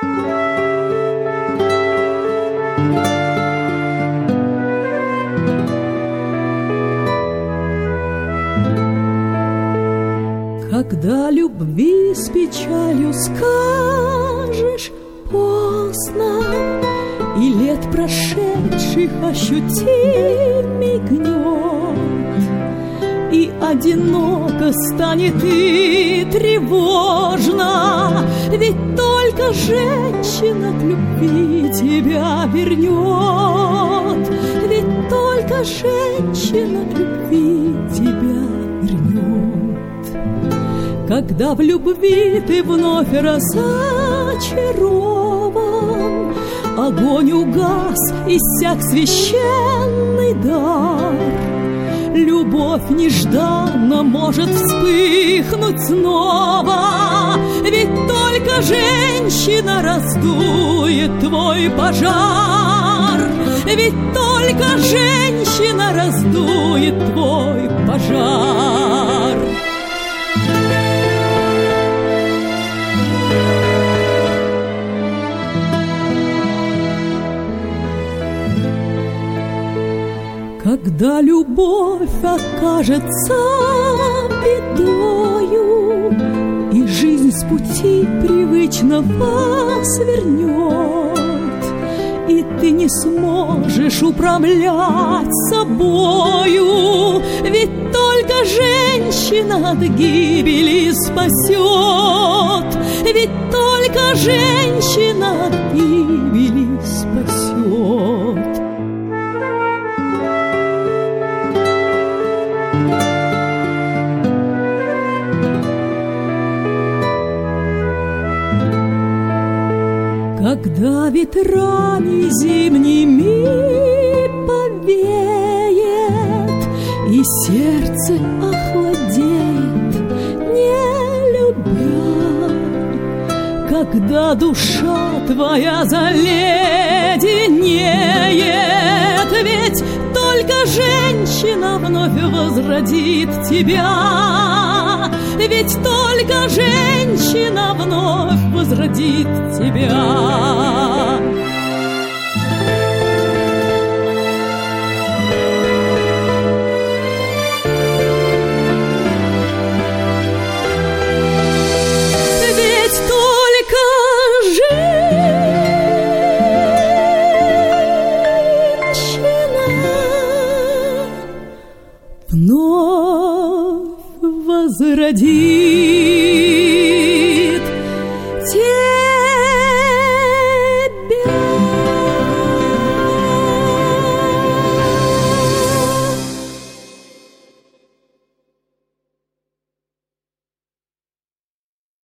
Когда любви с печалью скажешь поздно, и лет прошедших ощутим мигнет, и одиноко станет и тревожно, ведь только женщина к любви тебя вернет, ведь только женщина к любви тебя вернет. Когда в любви ты вновь разочарован, огонь угас, иссяк священный дар, любовь нежданно может вспыхнуть снова, ведь только женщина раздует твой пожар, ведь только женщина раздует твой пожар. Когда любовь окажется бедою, и жизнь с пути привычного свернет, и ты не сможешь управлять собою, ведь только женщина от гибели спасет, ведь только женщина от гибели спасет. Когда ветрами зимними повеет, и сердце охладеет, не любя, когда душа твоя заледенеет, ведь только женщина вновь возродит тебя, ведь только женщина вновь возродит тебя.